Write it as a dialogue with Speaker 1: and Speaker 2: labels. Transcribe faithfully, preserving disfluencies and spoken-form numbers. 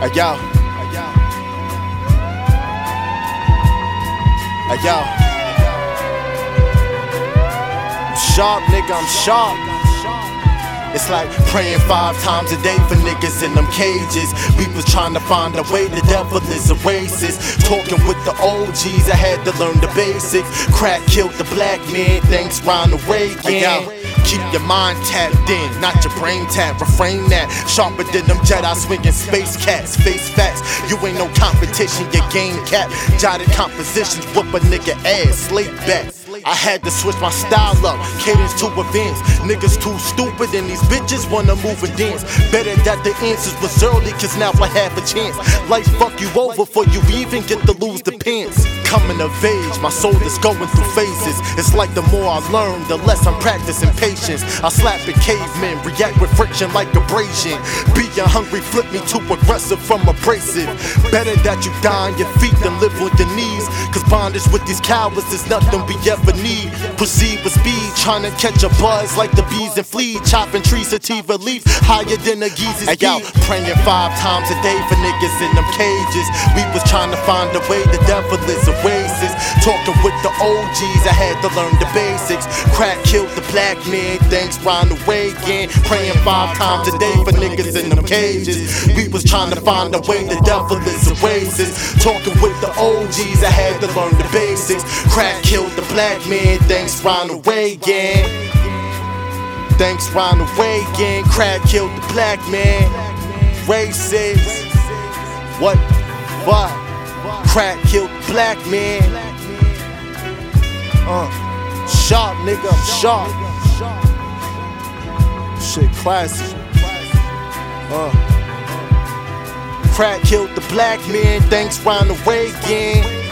Speaker 1: Hey yo. Hey yo. I'm sharp, nigga, I'm sharp. It's like praying five times a day for niggas in them cages. We was trying to find a way, the devil is a racist. Talking with the O Gs, I had to learn the basics. Crack killed the black man, thanks Ronald Reagan. Keep your mind tapped in, not your brain tapped. Refrain that, sharper than them Jedi swinging space cats. Face facts, you ain't no competition, your game cap. Jotted compositions, whoop a nigga ass, slate back. I had to switch my style up, cadence to events. Niggas too stupid and these bitches wanna move and dance. Better that the answers was early, cause now I have a chance. Life fuck you over before you even get to lose the pants. Coming of age, my soul is going through phases. It's like the more I learn, the less I'm practicing patience. I slap at cavemen, react with friction like abrasion. Being hungry, flip me too aggressive from abrasive. Better that you die on your feet than live on your knees. Cause bondage with these cowards is nothing we ever need. Proceed with speed, trying to catch a buzz like the bees and fleas. Chopping trees, sativa leaves, higher than a geezer's hey, yo, praying five times a day for niggas in them cages. We was trying to find a way, the devil is a racist. Talking with the O Gs, I had to learn the basics. Crack killed the black man, thanks Ronald Reagan. Praying five times a day for niggas in them cages. We was trying to find a way, the devil is a racist. Talking with the O Gs, I had to learn the basics. Crack killed the black man, thanks Ronald Reagan. Thanks Ronald Reagan. Crack killed the black man. Racist. What? What? Crack killed the black man. Uh, sharp, nigga, I'm sharp. Shit classy. Uh, crack killed the black man. Thanks Ronald Reagan.